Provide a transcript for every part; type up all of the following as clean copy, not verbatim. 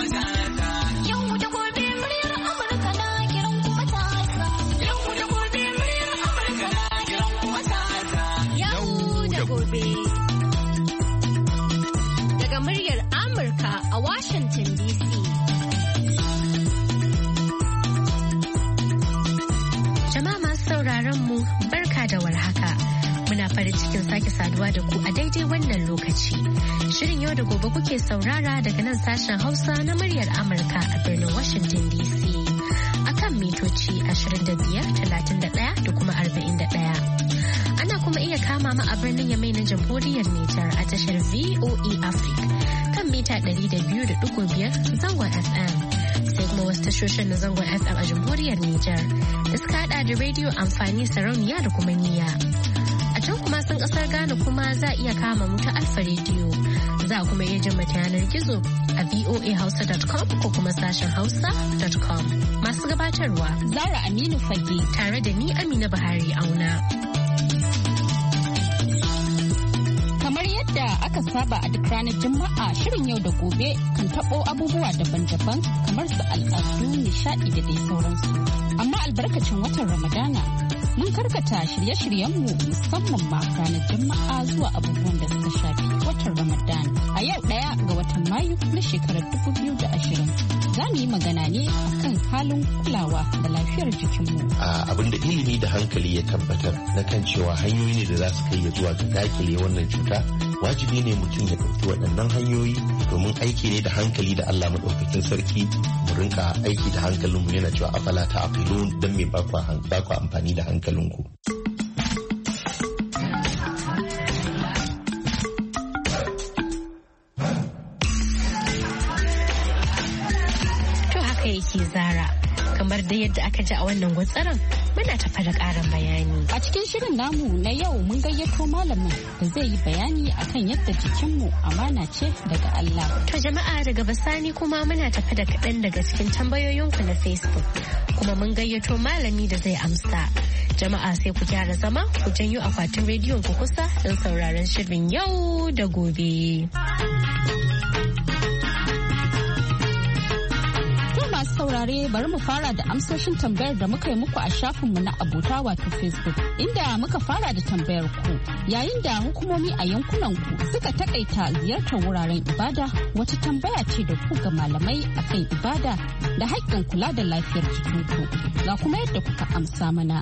Daga muryar Amurka a Washington DC. Jama'a masu sauraron mu barka da warhaka. Muna farin cikin sake saduwa da ku a daidai wannan lokaci. Shirin yau da gobe kuke saurara daga nan sashen Hausa na muryar Amurka a birnin Washington DC. Akan mitoci 25, 31 da kuma 41. Kuma iya kama mu a birnin Yamai na Jamhuriyar Nijar a tashar VOA Africa kan mita 200.5 zangon FM. Sai kuma wasu tashoshin na zangon FM a Jamhuriyar Nijar da suka hada da rediyo amfani sarauniya da kuma niyya. A can kuma sun kasar Ghana kuma za a iya kama mu ta Alfa rediyo. Za a kuma iya jin mata yanar gizo a voahausa.com ko kuma sashen hausa.com. Masu gabatarwa Zara Aminu Fage tare da ni Amina Buhari Auna. Da aka saba a duk ranar Juma'a shirin yau da gobe kan taɓo abubuwa daban-daban kamar su al'adu, nishaɗi da dai sauransu. Amma albarkacin watan Ramadana mun karkata shirye-shiryenmu musamman ma ranar Juma'a zuwa abubuwan da suka shafi watan Ramadan. A yau 1 ga watan Mayu na shekarar 2020 za mu yi magana ne akan halin kulawa da lafiyar jikinmu. Abin da ilimi da hankali ya tabbatar na kan cewa hanyoyi ne da za su kai ya zuwa ga dakile wannan cuta. Wajibi ne mutum ya ɗauki waɗannan hanyoyi domin aiki ne da hankali da Allah maɗaukakin sarki mu rinka aiki da hankalinmu yana cewa afala ta aqilun don me ba ku amfani da hankalinku. To haka yake Zara. Kamar da yadda aka ji a wannan gwatsaran muna tafa da ƙarin bayani. A cikin shirin namu na yau mun gayyato malamin da zai yi bayani akan yadda jikinmu amana ce daga Allah. To jama'a daga bisani kuma muna tafa da kaɗan daga cikin tambayoyinku na Facebook. Kuma mun gayyato malami da zai amsa. Jama'a sai ku gyara zama ku janyo akwatin rediyon ku kusa don sauraron shirin yau da gobe. Masu saurare bari mu fara da amsoshin tambayar da muka yi muku a shafinmu na abota wato Facebook inda muka fara da tambayar ku yayin da hukumomi a yankunan ku suka takaita ziyartar wuraren ibada wata tambaya ce da ku ga malamai akan ibada da haƙƙin kula da lafiyar jikinku ga kuma yadda kuka amsa mana.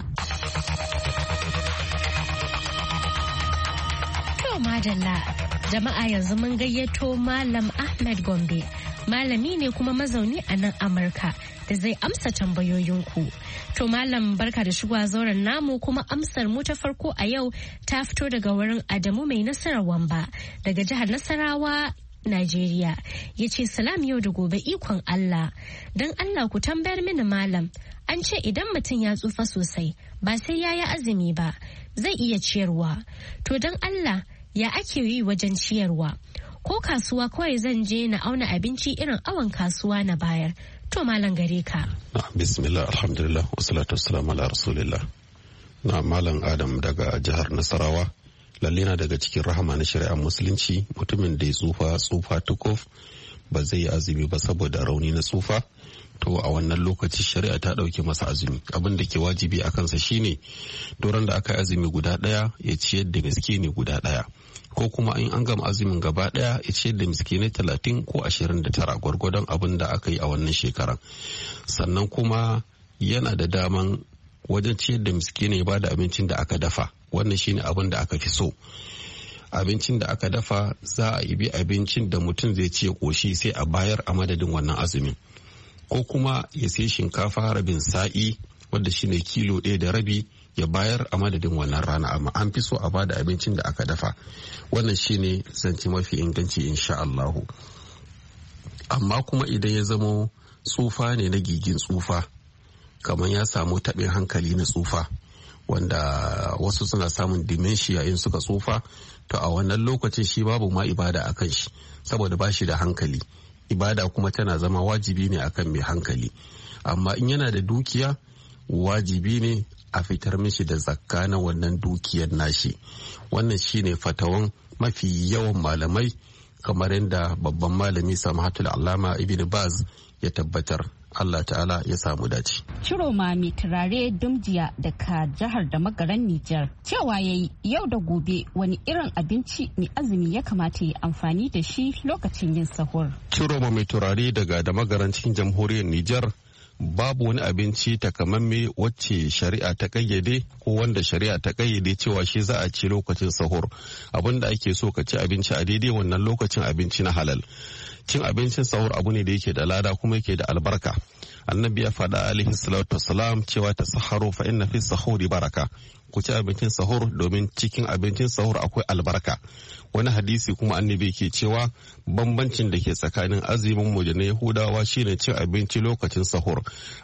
To madalla jama'a yanzu mun gayyato Malam Ahmed Gombe. Malami ne kuma mazauni a nan Amurka da zai amsa tambayoyinku. To Malam barka da shigowa zauren namu kuma amsar mu ta farko a yau ta fito daga wurin Adamu mai nasarar Wamba daga jihar Nasarawa, Najeriya. Ya ce salam yau da gobe ikon Allah. Don Allah ku tambayar mini Malam. An ce idan mutum ya tsufa sosai ba sai ya yi azumi ba zai iya ciyarwa. To don Allah ya ake yi wajen ciyarwa? Ko kasuwa kawai zan je na auna abinci irin awon kasuwa na bayar. To Malam gare ka. Bismillah, alhamdulillah, wassalatu wassalamu ala rasulillah. Na Malam Adam daga jihar Nasarawa. Lalle na daga cikin rahama na shari'ar musulunci mutumin da ya tsufa tukuf ba zai yi azumi ba saboda rauni na tsufa. To a wannan lokaci shari'a ta ɗauke masa azumi. Abin da ke wajibi a kansa shine doron da aka yi azumi guda ɗaya ya ciyar da miskini guda ɗaya. Ko kuma in an gama azumin gaba daya ya ce da miskinai 30 ko 29 gwargwadon abin da aka yi a wannan shekaran. Sannan kuma yana da daman wajen ciyar da miskinai ba da abincin da aka dafa. Wannan shine abin da aka fi so. Abincin da aka dafa za a ibi abincin da mutum zai ci ya koshi sai a bayar a madadin wannan azumin. Ko kuma ya sai shinkafa rabin sa'i wadda shine kilo 1.5 ya bayar a madadin wannan rana, amma an fi so a bada abincin da aka dafa. Wannan shine zance mafi inganci insha Allahu. Amma kuma idan ya zamo tsufa ne na gigin tsufa, kamar ya samu taɓin hankali na tsufa wanda wasu suna samun dementia in suka tsufa, to a wannan lokacin shi babu ma ibada akan shi saboda ba shi da hankali. Ibada kuma tana zama wajibi ne akan mai hankali. Amma in yana da dukiya wajibi ne a fitar mishi da zakka na wannan dukiyar nashi. Wannan shine fatawan mafi yawan malamai kamar yadda babban malami Samahatul Allama Ibn Baz ya tabbatar. Allah ta'ala ya samu dace. Ciroma mai turare Dumjiya daga jihar da magaran Nijar cewa yayi yau da gobe wani irin abinci mai azumi ya kamata ya amfani da shi lokacin yin sahur. Ciroma mai turare daga da magaran cikin jamhuriyar Nijar, babu wani abinci takamamme wacce shari'a ta kayyade ko wanda shari'a ta kayyade cewa shi za a ci lokacin sahur. Abinda ake so ka ci abinci a daidai wannan lokacin abinci na halal. Cin abincin sahur abu ne da yake da lada kuma yake da albarka. Annabi ya faɗa alaihi salatu wassalam cewa ta saharo fa inna fi sahuri baraka. Ku ci abincin sahur domin cikin abincin sahur akwai albarka. Wani hadisi kuma annabi ke cewa bambancin da ke tsakanin azumin mu da na Yahudawa shine cin abinci lokacin sahur.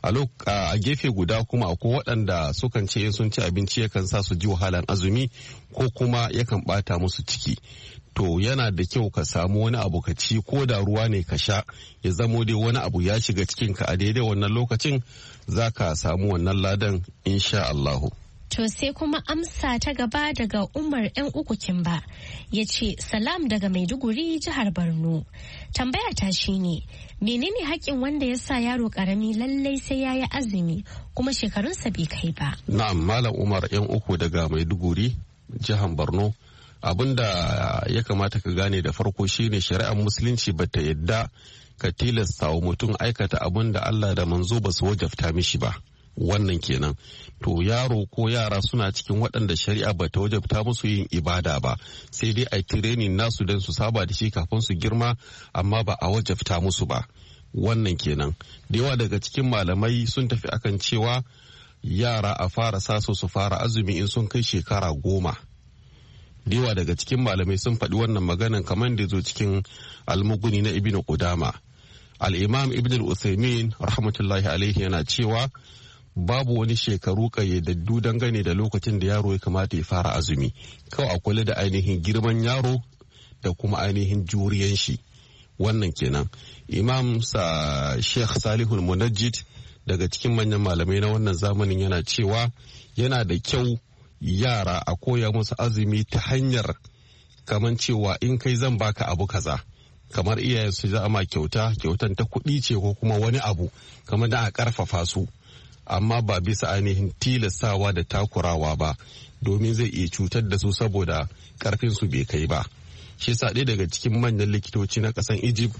A gefe guda kuma akwai waɗanda sukan ce in sun ci abinci yakan sa su ji wahalan azumi ko kuma yakan ɓata musu ciki. To yana da kyau ka samu wani abu ka ci ko da ruwa ne ka sha, ya zamo dai wani abu ya shiga cikinka a daidai wannan lokacin za ka samu wannan ladan insha Allahu. To sai kuma amsa ta gaba daga Umar 'yan uku Kimba ya ce salam daga Maiduguri jihar Borno. Tambaya ta shine menene haƙƙin wanda ya sa yaro ƙarami lallai sai ya yi azumi kuma shekarunsa bai kai ba? Na'am, Malam Umar 'yan uku daga Maiduguri jihar Borno. Abin da ya kamata ka gane da farko shine shari'ar musulunci bata yadda ka tilasta wa mutum aikata abin da Allah da manzo ba su wajabta mishi ba. Wannan kenan. To yaro ko yara suna cikin waɗanda shari'a bata wajabta musu yin ibada ba, sai dai a training nasu don su saba da shi kafin su girma, amma ba a wajabta musu ba. Wannan kenan. Da yawa daga cikin malamai sun tafi akan cewa yara a fara saso su fara azumi in sun kai shekara 10. Da yawa daga cikin malamai sun faɗi wannan maganan kamar da zo cikin almuguni na Ibn Qudama. Al-Imam Ibn al-Uthaymin rahmatullahi alaihi yana cewa babu wani shekaru kayyadaddu dangane da lokacin da yaro ya kamata ya fara azumi. Kawai a kula da ainihin girman yaro da kuma ainihin juriyan shi. Wannan kenan. Imam Sheikh Salihul Munajjid daga cikin manyan malamai na wannan zamanin yana cewa yana da kyau yara a koya musu azumi ta hanyar kamar cewa in kai zan baka abu kaza, kamar iyayen su za ma kyautan ta kuɗi ce ko kuma wani abu kamar da a karfafa su, amma ba bisa ainihin tilastawa da takurawa ba, domin zai iya cutar da su saboda karfin su bai kai ba. Shi sa ɗaya daga cikin manyan likitoci na ƙasar Egypt,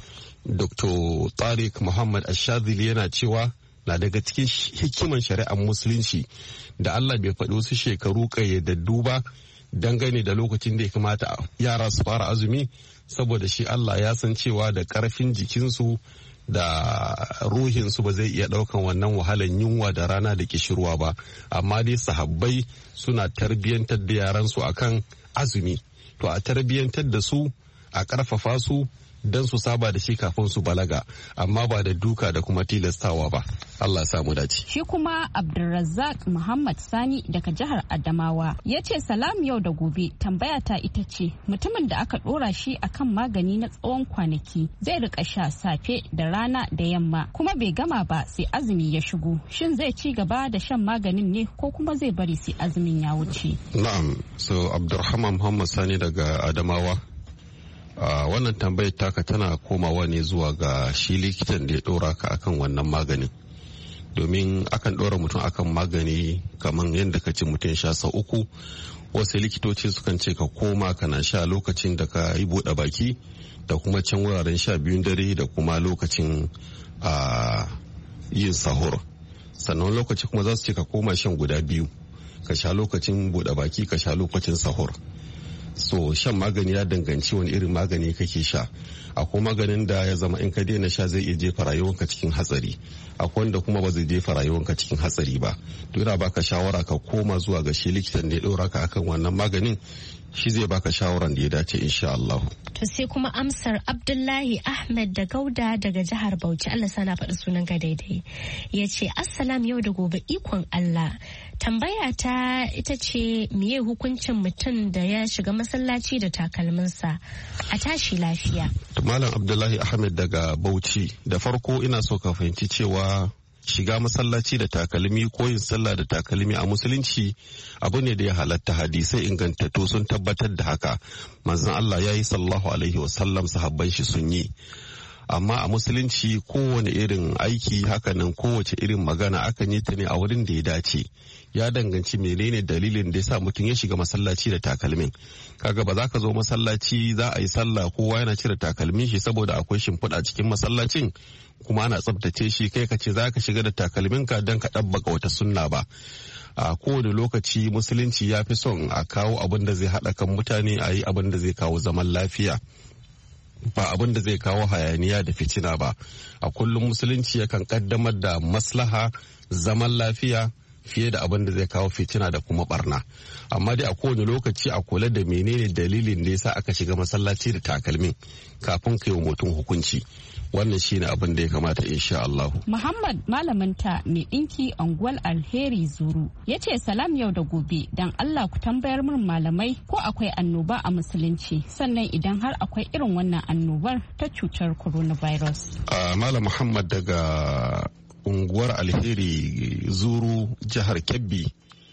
Dr. Tariq Muhammad Ashadili yana cewa na daga cikin hikiman shari'ar musulunci da Allah bai faɗi wasu shekaru ƙayyadaddu ba dangane da lokacin da ya kamata yara su fara azumi, saboda shi Allah ya san cewa da ƙarfin jikinsu da ruhinsu ba zai iya ɗaukan wannan wahalan yunwa da rana da kishirwa ba, amma dai sahabbai suna tarbiyyantar da yaransu akan azumi. To a tarbiyyantar da su, a ƙarfafa su don su saba da shi kafin su balaga, amma ba da duka da kuma tilastawa ba. Allah samu dace. Shi kuma Abdulrazzaq Muhammad Sani daga jihar Adamawa ya ce salam yau da gobe, tambaya ta ita ce mutumin da aka dora shi akan magani na tsawon kwanaki zai rika sha safe da rana da yamma kuma bai gama ba sai azumi ya shigo, shin zai ci gaba da shan maganin ne ko kuma zai bari sai azumin ya wuce? Na'am, so Abdulrahman Muhammad Sani daga Adamawa. Wannan tambayar taka tana komawa ne zuwa ga shi likitan da ya ɗora ka akan wannan maganin, domin akan ɗora mutum akan magani kamar yadda ka ce mutum sha sau 3. Wasu likitoci sukan ce ka koma kana sha lokacin da ka yi buɗe baki da kuma can wuraren 12 dare da kuma lokacin yin sahur. Sannan lokaci kuma za su ce ka koma shan guda 2, ka sha lokacin buɗe baki ka sha lokacin sahur. So shan magani ya danganci wani irin magani kake sha. Akwai maganin da ya zama in ka daina sha zai iya jefa rayuwanka cikin hatsari, akwai wanda kuma ba zai jefa rayuwanka cikin hatsari ba. To ina baka shawara ka koma zuwa ga shi likitan da ya ɗora ka akan wannan maganin, shi zai baka shawaran da ya dace insha Allah. To sai kuma amsar Abdullahi Ahmed da Gauda daga jihar Bauchi, Allah sana faɗi sunan ka daidai. Ya ce assalam yau da gobe ikon Allah. Tambaya ta ita ce miye hukuncin mutum da ya shiga masallaci da takalminsa a tashi lafiya? Malam Abdullahi Ahmed daga Bauchi, da farko ina so ka fahimci cewa shiga masallaci da takalmi ko yin sallah da takalmi a musulunci abu ne da ya halatta. Hadisai ingantattu sun tabbatar da haka. Manzon Allah ya yi sallallahu alaihi wasallam, sahabban shi sun yi. Amma a musulunci kowane irin aiki hakanan kowace irin magana akan yi ta ne a wurin da ya dace. Ya danganci menene dalilin da ya sa mutum ya shiga masallaci da takalmin. Kaga ba za ka zo masallaci za a yi sallah kowa yana cire takalmin shi saboda akwai shimfiɗa cikin masallacin kuma ana tsabtace shi, kai ka ce za ka shiga da takalminka don ka ɗabbaka wata sunna ba. A kowane lokaci musulunci ya fi son a kawo abin da zai haɗa kan mutane, a yi abin da zai kawo zaman lafiya, ba abin da zai kawo hayaniya da fitina ba. A kullum musulunci yakan kaddamar da maslaha, zaman lafiya fiye da abin da zai kawo fitina da kuma barna. Amma dai a kowane lokaci a kula da menene dalilin da yasa aka shiga masallaci da takalmin kafin kai wa mutum hukunci. Wannan shine abin da ya kamata insha Allah. Muhammad malaminta mai dinki Angwal Alheri Zuru ya ce salam yau da gobe, dan Allah ku tambayar min malamai ko akwai annoba a musulunci, sannan idan har akwai irin wannan annobar ta cutar coronavirus. Malam Muhammad daga unguwar Alheri Zuru, jihar Kebbi.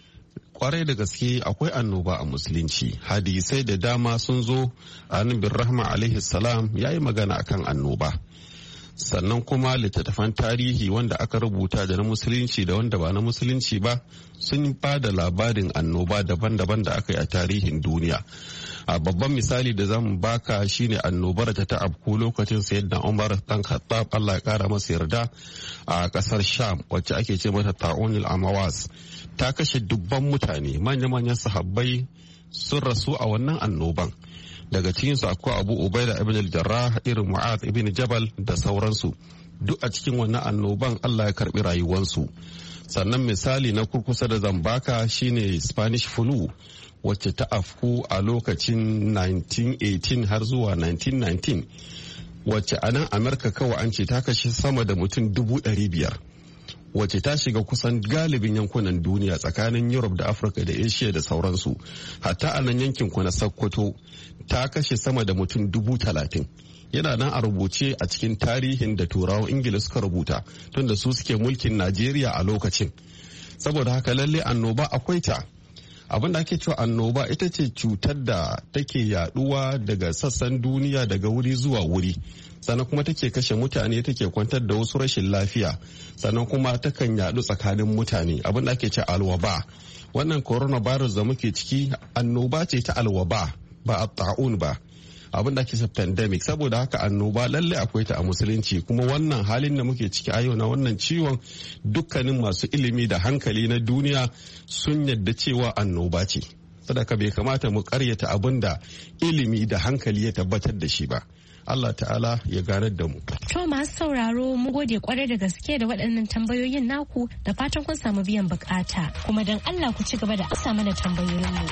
Kwarai da gaske akwai annoba a musulunci. Hadisai da dama sun zo. Annabi Rahma alaihi salam ya yi magana akan annoba. Sannan kuma littattafan tarihi wanda aka rubuta da na musulunci da wanda ba na musulunci ba sun ba da labarin annoba daban-daban da aka yi a tarihin duniya. A babban misali da zamu baka shine annobar ta afku lokacin sayyidina Umar dan Khattab, Allah ya kara masa yarda, a kasar Sham wacce ake ce mata Ta'unil Amawas. Ta kashe dubban mutane, manya-manyan sahabbai sun rasu a wannan annoban. Daga cikinsu akwai Abu Ubaida ibn al-Jarrah, irin Mu'adh ibn Jabal da sauransu. Duk a cikin wannan annoban Allah ya karbi rayuwansu. Sannan misali na kurkusa da zambaka shine Spanish flu wacce ta afku a lokacin 1918 har zuwa 1919, wacce a nan Amurka kawai an ce ta kashe sama da mutum 500,000, wacce ta shiga kusan galibin yankunan duniya tsakanin Europe da Africa da Asia da sauransu. Hatta a nan yankin ku na Sokoto ta kashe sama da mutum 30,000. Yana nan a rubuce a cikin tarihin da turawan Ingila suka rubuta tun da su suke mulkin Najeriya a lokacin. Saboda haka lalle annoba akwai ta. Abin da ake cewa annoba ita ce cutar da take yaduwa daga sassan duniya daga wuri zuwa wuri, sannan kuma take kashe mutane, take kwantar da wasu rashin lafiya, sannan kuma takan yadu tsakanin mutane. Abin da ake cewa alwaba. Wannan coronavirus da muke ciki annoba ce ta alwaba, ba a ta'un ba. Abin da ake cewa pandemic. Saboda haka annoba lalle akwai ta a musulunci, kuma wannan halin da muke ciki a yau na wannan ciwon dukkanin masu ilimi da hankali na duniya sun yadda cewa annoba ce. Sadaka bai kamata mu karyata abin da ilimi da hankali ya tabbatar da shi ba. Allah ta'ala ya ganar da mu. To masu sauraro mu gode kwarai da gaske da waɗannan tambayoyin naku, da fatan kun samu biyan bukata, kuma don Allah ku ci gaba da amsa mana tambayoyin mu.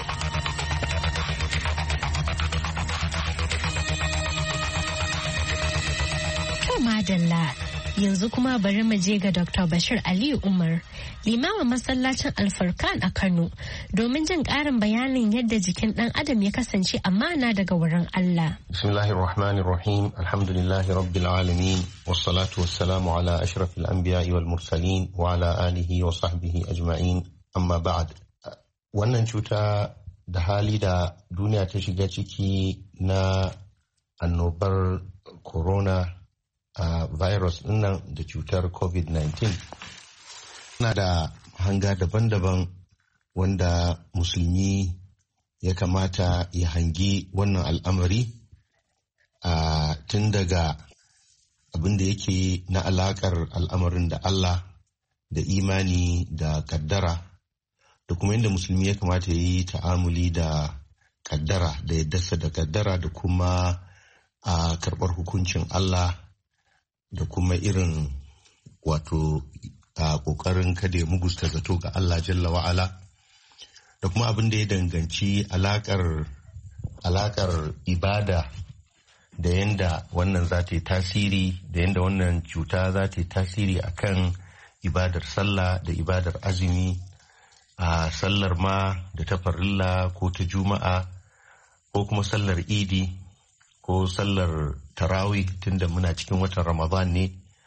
Madalla, yanzu kuma bari mu je ga Dr. Bashir Aliyu Umar, limamin masallacin Alfarkan a Kano, domin jin ƙarin bayanin yadda jikin ɗan adam ya kasance amana daga wurin Allah. Bismillahirrahmanirrahim, alhamdulillahi rabbil alamin, wassalatu wassalamu ala ashrafil anbiya'i wal mursalin wa ala alihi wa sahbihi ajma'in, amma ba'd. Wannan cuta da hali da duniya ta shiga ciki na annobar corona virus nan da cutar covid-19 na da hanga daban-daban wanda musulmi ya kamata ya hangi wannan al'amari tun daga abin da yake na alakar al'amarin da Allah da imani da kaddara, da kuma yadda musulmi ya kamata ya yi ta'amuli da kaddara da yaddarsa da kaddara, da kuma karɓar hukuncin Allah, da kuma irin wato ƙoƙarin kada ya mugusta zato ga Allah jalla wa'ala, da kuma abin da ya danganci alaƙar ibada da yadda wannan za ta yi tasiri, da yadda wannan cuta za ta yi tasiri a kan ibadar sallah da ibadar azumi, a sallar ma da ta farilla ko ta juma'a ko kuma sallar idi ko sallar tarawih tunda muna cikin watan Ramadan ne,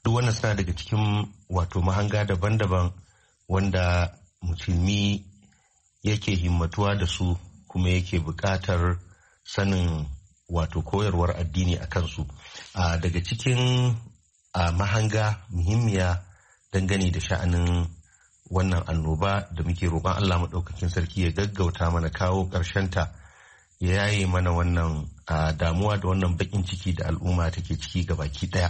duk wannan suna daga cikin wato mahanga daban-daban wanda musulmi yake himmatuwa da su kuma yake buƙatar sanin wato koyarwar addini a kansu. Daga cikin mahanga muhimmiya dangane da sha'anin wannan annoba da muke roƙon Allah maɗaukakin sarki ya gaggauta mana kawo ƙarshenta, ya yaye mana wannan damuwa da wannan baƙin ciki da al'umma take ciki gabaki ɗaya.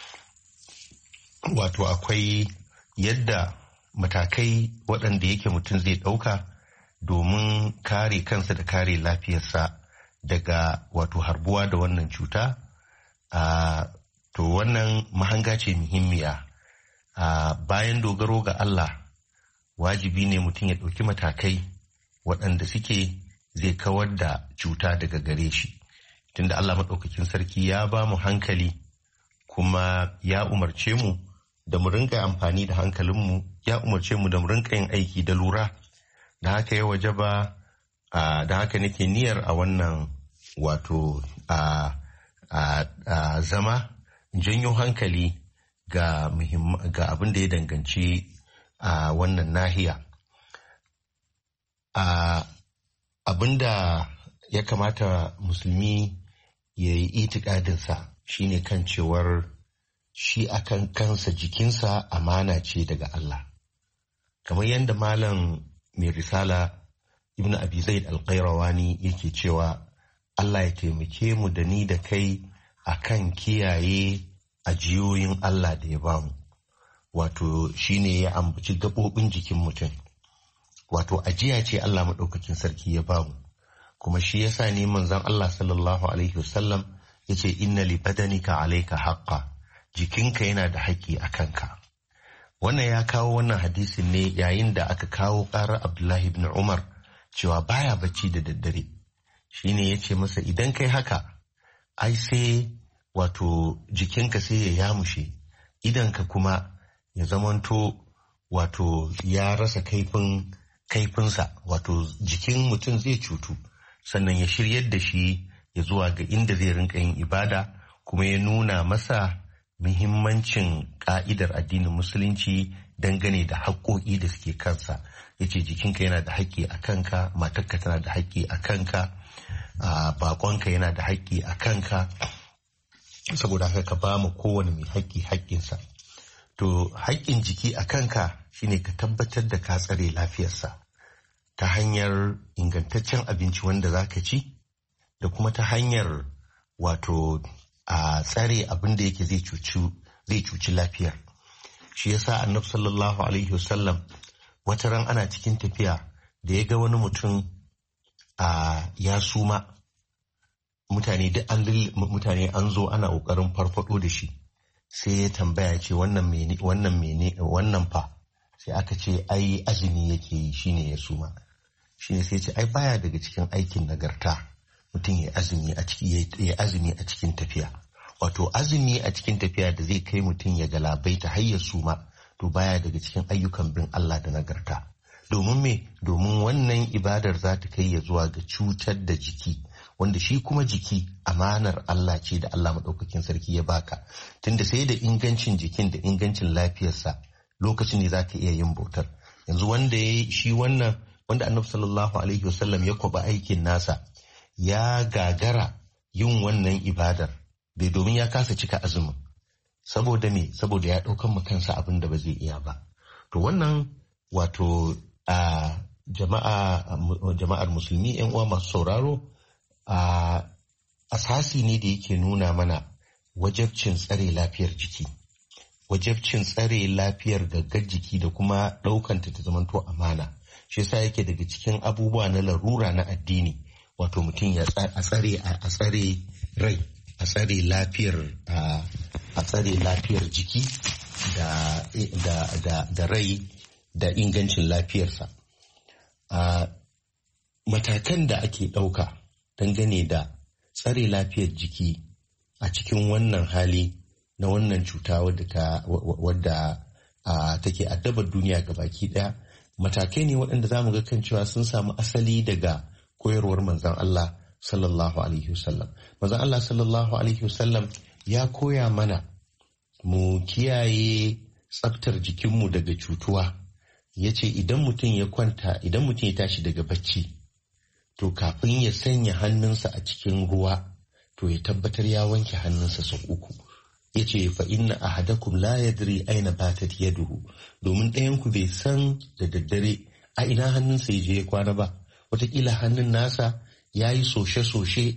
Wato akwai yadda matakai waɗanda yake mutum zai ɗauka domin kare kansa da kare lafiyarsa daga wato harbuwa da wannan cuta. To wannan mahanga ce muhimmiya. Bayan dogaro ga Allah, wajibi ne mutum ya ɗauki matakai waɗanda suke zai kawar da cuta daga gare shi. Tunda Allah maɗaukakin sarki ya ba mu hankali kuma ya umarce mu da mu rinka amfani da hankalinmu, ya umarce mu da mu rinka yin aiki da lura. Da haka ya wajaba, da haka nake niyyar a wannan wato zama janyo hankali ga abin da ya danganci wannan nahiya. Abin da ya kamata musulmi ya yi itikadinsa shine kan cewar shi akan kansa jikinsa amana ce daga Allah. Kamar yadda malam mai risala Ibn Abi Zaid al-Qayrawani yake cewa Allah ya taimake mu da ni da kai akan kiyaye ajiyoyin Allah da ya bamu. Wato shine ya ambaci gaɓoɓin jikin mutum. Wato ajiya ce Allah maɗaukakin sarki ya bamu. Kuma shi yasa ne manzon Allah sallallahu alaihi wasallam yace inna li badanika alayka haqqa. Jikinka yana da haƙƙi a kanka. Wannan ya kawo wannan hadisin ne yayin da aka kawo ƙarar Abdullahi ibn Umar cewa baya bacci da daddare. Shine yace masa idan kai haka ai sai wato jikinka sai ya yamushe, idanka kuma ya zamanto wato ya rasa kaifinsa, wato jikin mutum zai cutu, sannan ya shiryar da shi ya zuwa ga inda zai rinka yin ibada, kuma ya nuna masa muhimmancin ka'idar addinin musulunci dangane da haƙoƙi da suke kansa. Yace jikinka yana da haƙƙi a kanka, matarka tana da haƙƙi a kanka, baƙonka yana da haƙƙi a kanka, saboda haka ka ba mu kowane mai haƙƙi haƙƙinsa. To haƙƙin jiki a kanka shine ka tabbatar da ka tsare lafiyarsa ta hanyar ingantaccen abinci wanda za ka ci, da kuma ta hanyar wato a tsare abin da yake zai cuci lafiyar. Shi yasa Annabi sallallahu alaihi wasallam wata ran ana cikin tafiya da ya ga wani mutum ya suma, mutane an zo ana ƙoƙarin farfado da shi, sai ya tambaya ce wannan fa, sai aka ce ai azumi yake yi shine ya suma. Shine sai ce ai baya daga cikin aikin nagarta mutum ya azumi a cikin tafiya. Wato azumi a cikin tafiya da zai kai mutum ya galabaita har ya suma, to baya daga cikin ayyukan bin Allah da nagarta. Domin me? Domin wannan ibadar za ta kai ya zuwa ga cutar da jiki, wanda shi kuma jiki amanar Allah ce da Allah maɗaukakin sarki ya baka. Tunda sai da ingancin jikin da ingancin lafiyarsa lokacin ne za ka iya yin bautar. Yanzu wanda Annabi sallallahu alaihi wasallam ya kwaba aikin nasa ya gagara yin wannan ibadar bai, domin ya kasa cika azumin. Saboda me? Saboda ya ɗaukan ma kansa abin da ba zai iya ba. To wannan wato jama'ar musulmi 'yan uwa masu sauraro, asasi ne da yake nuna mana wajabcin tsare lafiyar jiki, wajabcin tsare lafiyar gaggar jiki da kuma ɗaukanta ta zamanto amana. Shi yasa yake daga cikin abubuwa na larura na addini, wato mutum ya tsare rai, a tsare lafiyar jiki da rai da ingancin lafiyarsa. Matakan da ake ɗauka dangane da tsare lafiyar jiki a cikin wannan hali na wannan cuta wadda take addabar duniya gabaki ɗaya, matakai ne waɗanda za mu ga kan cewa sun samu asali daga koyarwar manzon Allah sallallahu alaihi wasallam. Manzon Allah sallallahu alaihi wasallam ya koya mana mu kiyaye tsaftar jikinmu daga cutuwa. Ya ce idan mutum ya tashi daga bacci, to kafin ya sanya hannunsa a cikin ruwa, to ya tabbatar ya wanke hannunsa sau 3. Ya ce fa inna ahadakum la yadri aina batat yaduhu, domin ɗayanku bai san da daddare a ina hannunsa ya je ya kwana ba. Wataƙila hannun nasa ya yi soshe-soshe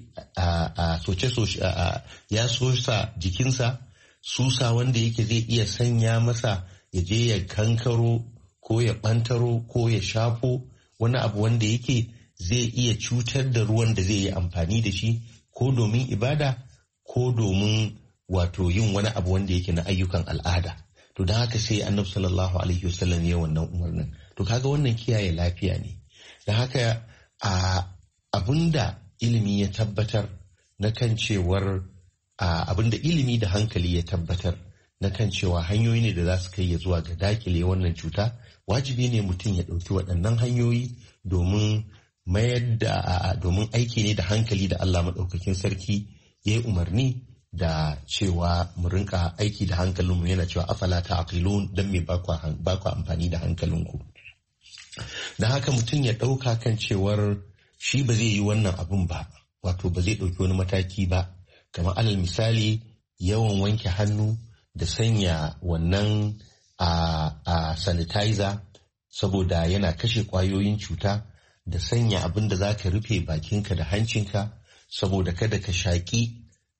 ya sosa jikinsa, susa wanda yake zai iya sanya masa ya je ya kankaro ko ya ɓantaro ko ya shafo wani abu wanda yake zai iya cutar da ruwan da zai yi amfani da shi ko domin ibada ko domin wato yin wani abu wanda yake na ayyukan al'ada. To don haka sai Annabi sallallahu alaihi wasallam ya wannan umarnin. To kaga wannan kiyaye lafiya ne. Don haka abinda ilimi ya tabbatar na kan cewar abinda ilimi da hankali ya tabbatar na kan cewa hanyoyi ne da za su kai ya zuwa ga dakile wannan cuta, wajibi ne mutum ya ɗauki waɗannan hanyoyi domin domin aiki ne da hankali da Allah maɗaukakin sarki ya yi umarni da cewa mu rinka aiki da hankalinmu, yana cewa afala ta'qilun, dan me ba ku amfani da hankalinku. Da haka mutum ya ɗauka kan cewar shi ba zai yi wannan abun ba, wato ba zai ɗauki wani mataki ba, kamar alal misali yawan wanke hannu da sanya wannan sanitizer saboda yana kashe ƙwayoyin cuta, da sanya abin da za ka rufe bakinka da hancinka saboda kada ka shaƙi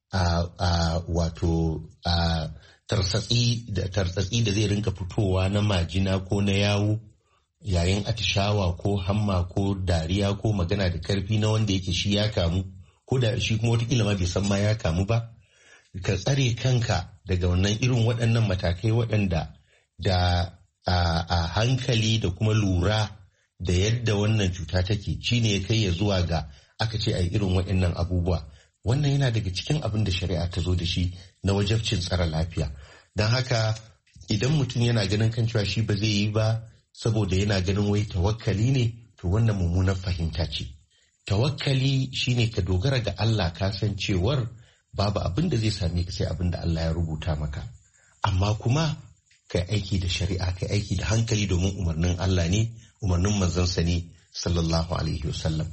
tartsatsi da zai rinka fitowa na majina ko na yawu yayin atishawa ko hamma ko dariya ko magana da karfi na wanda yake shi ya kamu, ko da shi kuma watakila ma bai san ma ya kamu ba. Ka tsare kanka daga wannan irin waɗannan matakai waɗanda da a hankali da kuma lura da yadda wannan cuta take shine ya kai ya zuwa ga aka ce a irin waɗannan abubuwa. Wannan yana daga cikin abin da shari'a ta zo da shi na wajabcin tsara lafiya. Don haka idan mutum yana ganin kan cewa shi ba zai yi ba saboda yana ganin wai tawakkali ne, to wannan mummunar fahimta ce. Tawakkali shine ka dogara ga Allah, ka san cewar babu abin da zai same ka sai abin da Allah ya rubuta maka, amma kuma kai aiki da shari'a, kai aiki da hankali, domin umarnin Allah ne, umarnin manzansa ne sallallahu alaihi wasallam.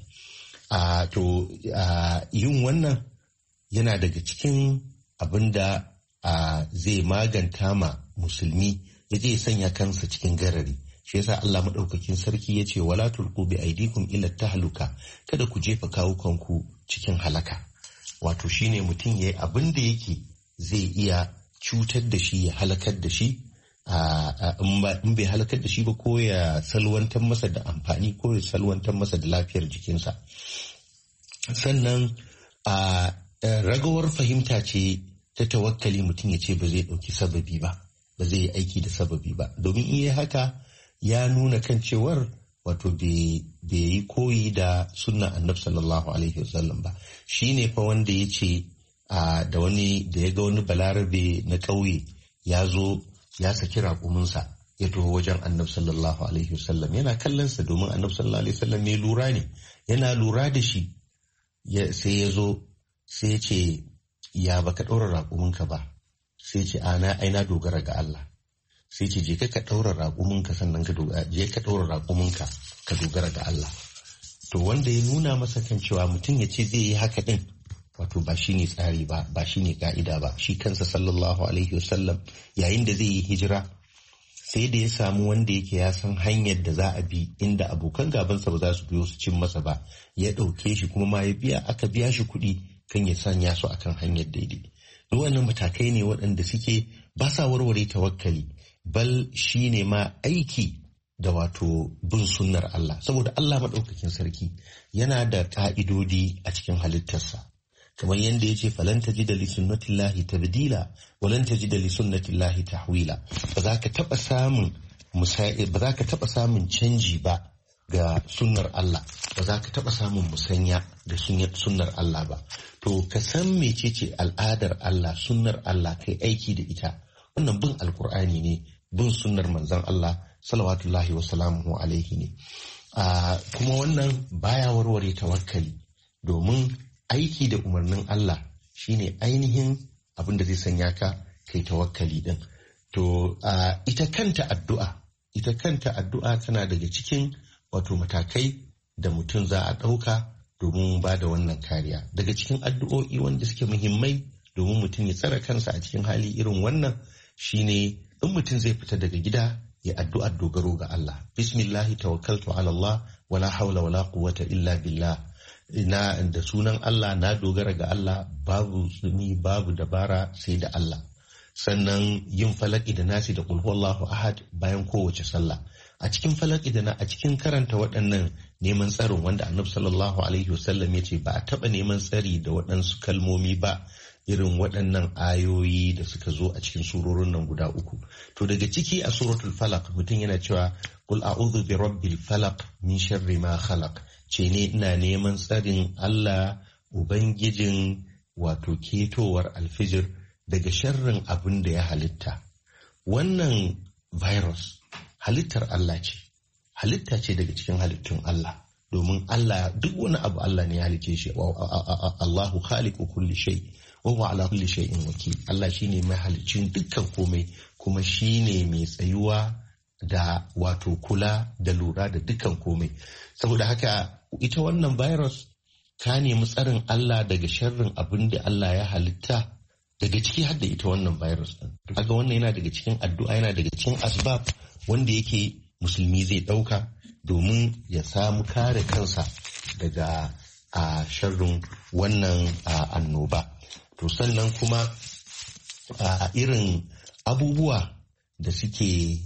Yin wannan yana daga cikin abin da zai maganta ma musulmi ya je sanya kansa cikin garari. Shi yasa Allah madaukakin sarki ya ce wala tulqu bi aidikum ila tahluka, kada ku jefa kawukanku cikin halaka. Wato shine mutum yayi abin da yake zai iya cutar da shi, ya halakar da shi, in bai halakar da shi ba, ko ya salwantar masa da amfani ko ya salwantar masa da lafiyar jikinsa. Sannan ragawar fahimta ce ta tawakkali mutum ya ce ba zai ɗauki sababi ba, ba zai yi aiki da sababi ba, domin in yi haka ya nuna kan cewar wato bai yi koyi da sunna annabi sallallahu alaihi wasallam ba. Shi ne fa wanda ya ce da ya ga wani balarabe na ƙauye ya zo ya saki raƙuminsa ya taho wajen annabi sallallahu alaihi wasallam, yana kallonsa domin annabi sallallahu alaihi wasallam mai lura ne, yana lura da shi. Sai ya zo sai ya ce ya baka ɗaura raƙuminka ba, sai ce na dogara ga Allah. Sai ce je ka ɗaura raƙuminka sannan ka dogara ga Allah. To wanda ya nuna masa kan cewa mutum ya ce zai yi haka ɗin, wato ba shi ne tsari ba, ba shi ne ka'ida ba. Shi kansa sallallahu alaihi wasallam yayin da zai yi hijira sai da ya samu wanda yake ya san hanyar da za a bi inda abokan gabansa ba za su biyo su cin masa ba, ya ɗauke shi kuma ma aka biya shi kuɗi kan ya sanya su akan hanyar daidai. Duk wannan matakai ne waɗanda suke ba sa warware tawakkali, bal shi ne ma aiki da wato bin sunnar Allah, saboda Allah maɗaukakin sarki yana da ƙa'idodi a cikin halittarsa, kamar yadda ya ce falan tajida li sunnatillahi tabdila walan tajida li sunnatillahi tahwila. Ba za ka taɓa samun canji ba ga sunnar Allah, ba za ka taɓa samun musanya ga sunnar Allah ba. To ka san mecece al'adar Allah, sunnar Allah, kai aiki da ita. Wannan bin alkur'ani ne, bin sunnar manzon Allah salawatullahi wa salamuhu alaihi ne. Kuma wannan baya warware tawakkali, domin aiki da umarnin Allah shine ainihin abin da zai sanya ka kai tawakkali din. To ita kanta addu'a tana daga cikin wato matakai da mutum za a ɗauka domin ba da wannan kariya. Daga cikin addu'o'i wanda suke muhimmai domin mutum ya tsare kansa a cikin hali irin wannan shine in mutum zai fita daga gida ya addu'ar dogaro ga Allah. Bismillahi tawakkaltu ala Allah wala hawla wala quwwata illa billah. Ina da sunan Allah, na dogara ga Allah, babu suni babu dabara sai da Allah. Sannan yin falaki da nasi da qul huwallahu ahad bayan kowace sallah. A cikin falaki da a cikin karanta waɗannan neman tsarin wanda Annabi sallallahu alaihi wasallam ya ce ba a taɓa neman tsari da waɗansu kalmomi ba irin waɗannan ayoyi da suka zo a cikin surorin nan guda uku. To daga ciki a suratul falaq mutum yana cewa qul a'udhu bi rabbil falaq min sharri ma khalaq. Ce ne ina neman tsarin Allah ubangijin wato ketowar alfijir daga sharrin abin da ya halitta. Wannan virus halittar Allah ce, halitta ce daga cikin halittun Allah, domin Allah duk wani abu Allah ne ya halice shi. Allahu khaliqu kulli shay wa huwa ala kulli shay'in wakil. Allah shine mai halicin dukkan komai kuma shine mai tsayuwa da wato kula da lura da dukkan komai. Saboda haka ita wannan virus ta nemi tsarin Allah daga sharrin abin da Allah ya halitta, daga ciki har da ita wannan virus din. Kaga wannan yana daga cikin addu'a, yana daga cikin asbab wanda yake musulmi zai ɗauka domin ya samu kare kansa daga sharrin wannan annoba. To sannan kuma irin abubuwa da suke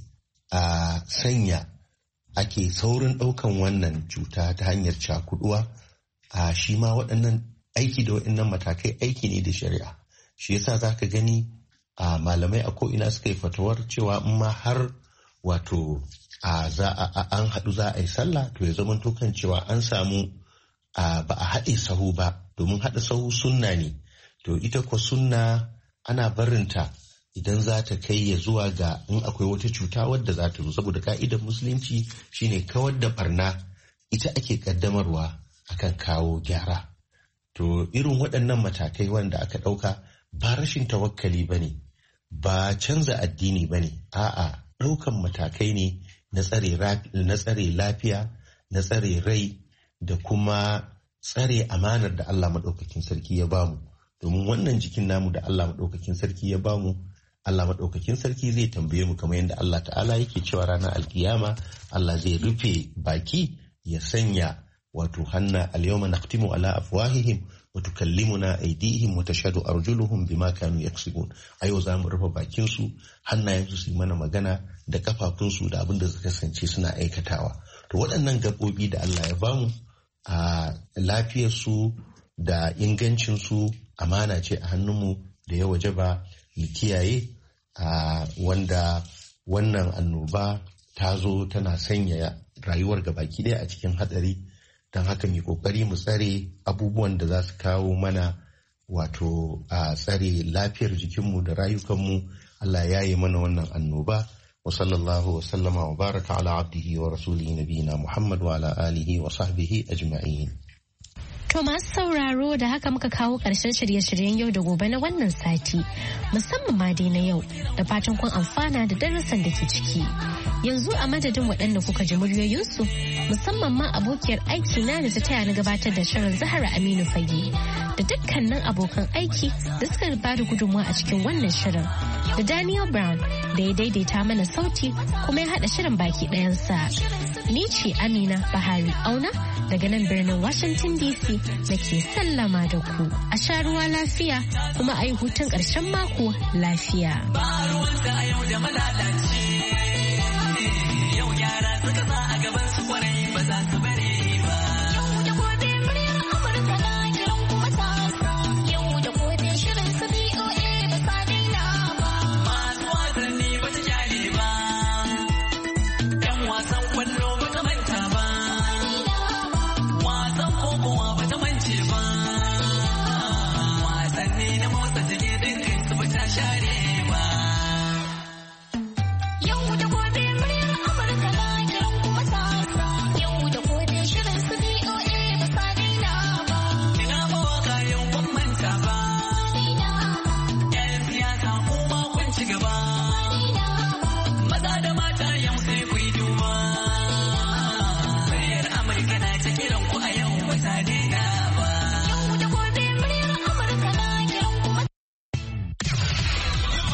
sanya ake saurin ɗaukan wannan cuta ta hanyar cakuduwa, shi ma waɗannan aiki da waɗannan matakai aiki ne da shari'a. Shi yasa za ka gani malamai a ko'ina suka yi fatawar cewa in ma har wato an haɗu za a yi sallah to ya zama kan cewa an samu ba a haɗe sahu ba, domin haɗa sahu sunna ne. To ita ko sunna ana barinta idan za ta kai ya zuwa ga in akwai wata cuta wadda za ta zo, saboda ka'idar musulunci shine kawar da barna ita ake kaddamarwa akan kawo gyara. To irin waɗannan matakai wanda aka ɗauka ba rashin tawakkali ba ne, ba canza addini ba ne, a'a ɗaukan matakai ne na tsare lafiya, na tsare rai da kuma tsare amanar da Allah maɗaukakin sarki ya bamu. Domin wannan jikin namu da Allah maɗaukakin sarki ya bamu, Allah maɗaukakin sarki zai tambaye mu kamar yadda Allah ta'ala yake cewa ranar alkiyama Allah zai rufe baki ya sanya wato hanna al-yawma naqtimu ala afwahihim wa tukallimuna aydihim wa tashhadu arjuluhum bima kanu yaksubun. A yau za mu rufe bakin su, hannayen su yi mana magana da kafafun su da abin da suka kasance suna aikatawa. To waɗannan gaɓoɓi da Allah ya bamu a lafiyar su da ingancin su amana ce a hannunmu da ya wajaba mu kiyaye, wanda wannan annoba ta zo tana sanya rayuwar gabaki ɗaya a cikin hatsari. Don haka mai kokari mu tsare abubuwan da za su kawo mana wato a tsare lafiyar jikinmu da rayukanmu. Allah ya yi mana wannan annoba. Wa sallallahu wa sallama wa baraka ala abdihi wa rasulihi nabiyina Muhammad wa ala alihi wa sahbihi ajma'in. To masu sauraro da haka muka kawo ƙarshen shirye-shiryen yau da gobe na wannan sati, musamman ma dai na yau, da fatan kun amfana da darasan da ke ciki. Yanzu a madadin waɗanda kuka ji muryoyinsu, musamman ma abokiyar aiki na da ta taya na gabatar da shirin Zahra Aminu Fage, da dukkanin abokan aiki da suka ba da gudunmawa a cikin wannan shirin, da Daniel Brown da ya daidaita mana sauti kuma ya haɗa shirin baki ɗayansa. Ni ce Amina Bahari Auna daga nan birnin Washington DC da ke sallama da ku. A sha ruwa lafiya kuma a yi hutun ƙarshen mako lafiya.